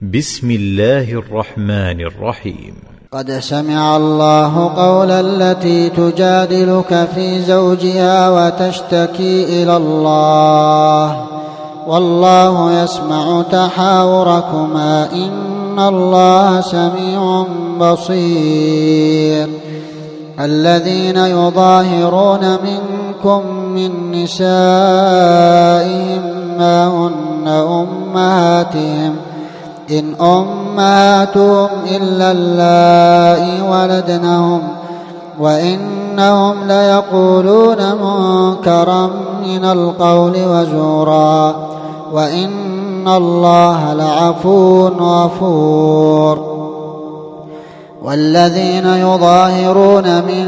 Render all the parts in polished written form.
بسم الله الرحمن الرحيم. قد سمع الله قول التي تجادلك في زوجها وتشتكي إلى الله والله يسمع تحاوركما إن الله سميع بصير. الذين يظاهرون منكم من نسائهم ما هن أمهاتهم إن أمهاتهم إلا اللائي ولدنهم وإنهم ليقولون منكرا من القول وزورا وإن الله لعفو غفور. والذين يظاهرون من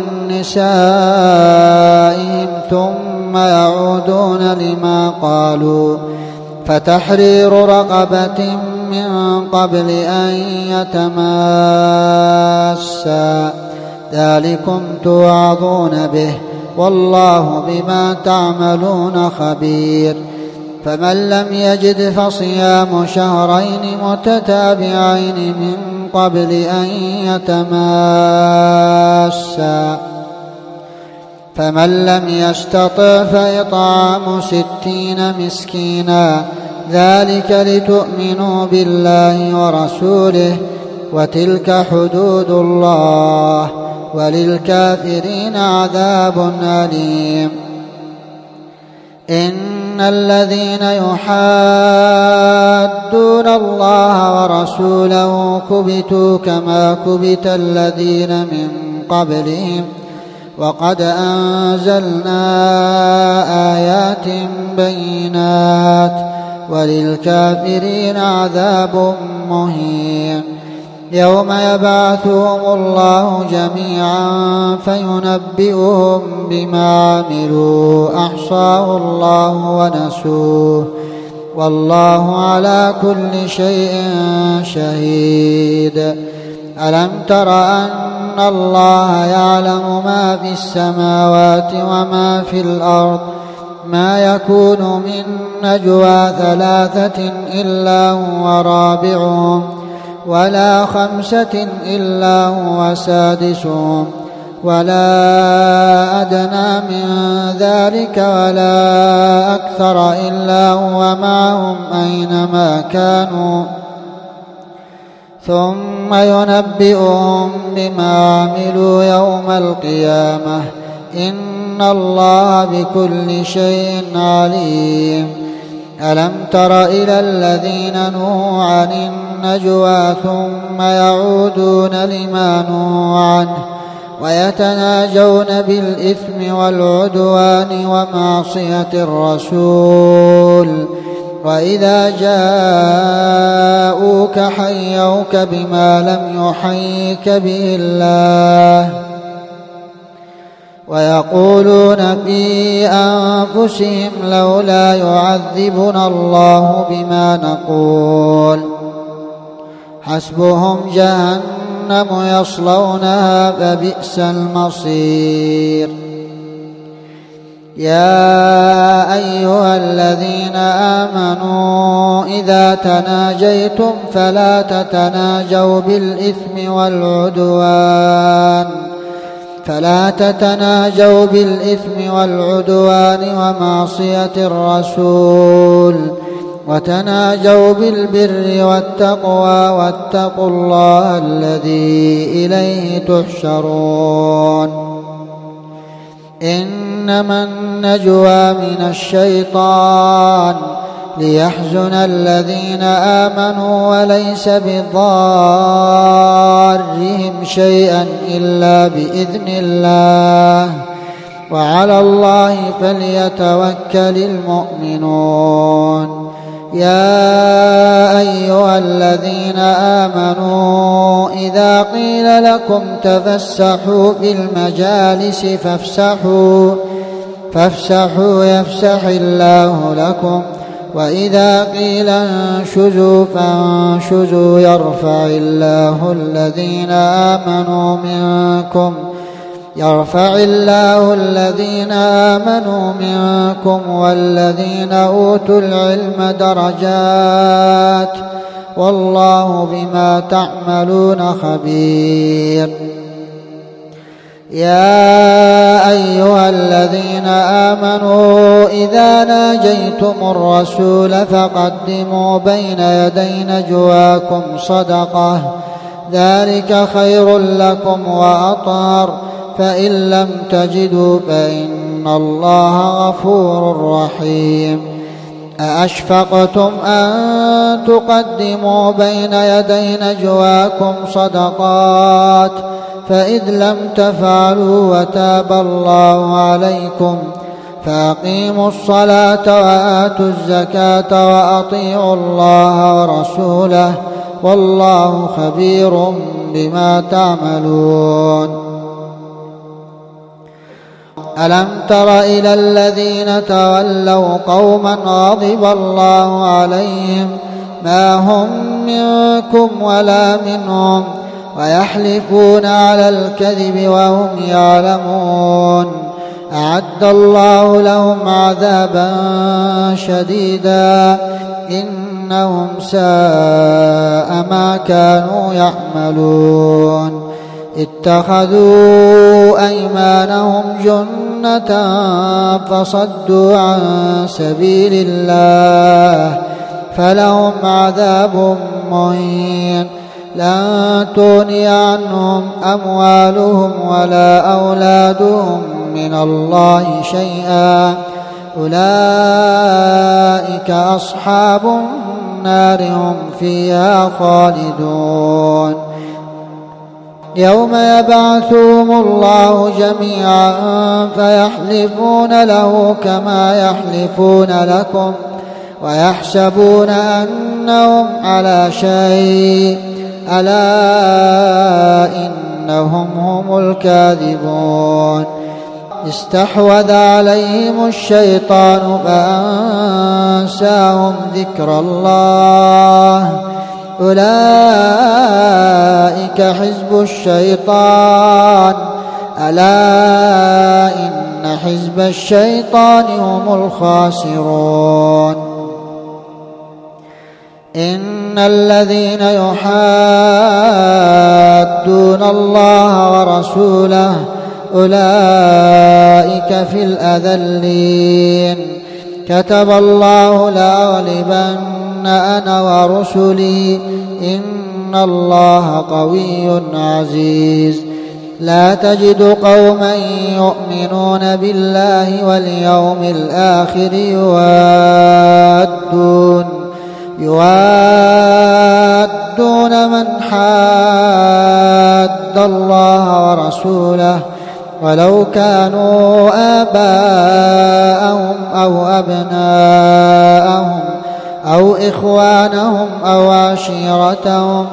نسائهم ثم يعودون لما قالوا فتحرير رقبة من قبل أن يتماسا ذلكم توعظون به والله بما تعملون خبير. فمن لم يجد فصيام شهرين متتابعين من قبل أن يتماسا فمن لم يستطع فإطعام 60 مسكينا ذلك لتؤمنوا بالله ورسوله وتلك حدود الله وللكافرين عذاب أليم. إن الذين يحادون الله ورسوله كبتوا كما كبت الذين من قبلهم وقد أنزلنا آيات بينات وللكافرين عذاب مهين. يوم يبعثهم الله جميعا فينبئهم بما عملوا أحصاه الله ونسوه والله على كل شيء شهيد. ألم تر أن الله يعلم ما في السماوات وما في الأرض ما يكون من نجوى 3 إلا هو رابعهم ولا 5 إلا هو سادسهم ولا أدنى من ذلك ولا أكثر إلا هو معهم أينما كانوا ثم ينبئهم بما عملوا يوم القيامة إن الله بكل شيء عليم. ألم تر إلى الذين نهوا عن النجوى ثم يعودون لما نهوا عنه ويتناجون بالإثم والعدوان ومعصية الرسول وإذا جاءوك حيوك بما لم يحيك به الله ويقولون في أنفسهم لولا يعذبنا الله بما نقول حسبهم جهنم يصلونها فبئس المصير. يا أيها الذين آمنوا إذا تناجيتم فلا تتناجوا بالإثم والعدوان ومعصية الرسول وتناجوا بالبر والتقوى واتقوا الله الذي إليه تحشرون. إنما النجوى من الشيطان ليحزن الذين آمنوا وليس بضارهم شيئا إلا بإذن الله وعلى الله فليتوكل المؤمنون. يا أيها الذين آمنوا إذا قيل لكم تفسحوا في المجالس فافسحوا يفسح الله لكم وإذا قيل انشزوا فانشزوا يرفع الله الذين آمنوا منكم والذين أوتوا العلم درجات والله بما تعملون خبير. يا أيها الذين آمنوا إذا ناجيتم الرسول فقدموا بين يدي نجواكم صدقة ذلك خير لكم وأطهر فإن لم تجدوا فإن الله غفور رحيم. أأشفقتم أن تقدموا بين يدي نجواكم صدقات فإذ لم تفعلوا وتاب الله عليكم فأقيموا الصلاة وآتوا الزكاة وأطيعوا الله ورسوله والله خبير بما تعملون. ألم تر إلى الذين تولوا قوما غضب الله عليهم ما هم منكم ولا منهم ويحلفون على الكذب وهم يعلمون أعد الله لهم عذابا شديدا إنهم ساء ما كانوا يعملون. اتخذوا أيمانهم جنة فصدوا عن سبيل الله فلهم عذاب مهين لن تغني عنهم أموالهم ولا أولادهم من الله شيئا أولئك أصحاب النار هم فيها خالدون. يوم يبعثهم الله جميعا فيحلفون له كما يحلفون لكم ويحسبون أنهم على شيء ألا إنهم هم الكاذبون. استحوذ عليهم الشيطان فأنساهم ذكر الله أولئك حزب الشيطان ألا إن حزب الشيطان هم الخاسرون. إن الذين يحادون الله ورسوله أولئك في الأذلين كتب الله لأغلبن أنا ورسلي إن الله قوي عزيز. لا تجد قوما يؤمنون بالله واليوم الآخر يوادون من حاد الله ورسوله ولو كانوا آباءهم أو أبناءهم أو إخوانهم أو عشيرتهم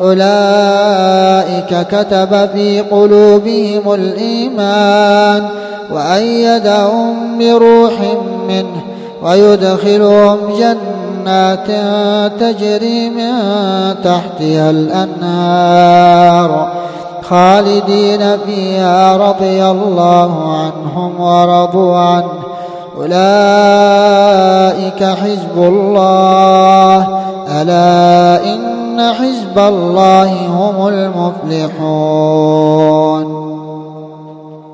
أولئك كتب في قلوبهم الإيمان وأيدهم بروح منه ويدخلهم جنات تجري من تحتها الأنهار خالدين فيها رضي الله عنهم ورضوا عنه أولئك حزب الله ألا إن حزب الله هم المفلحون.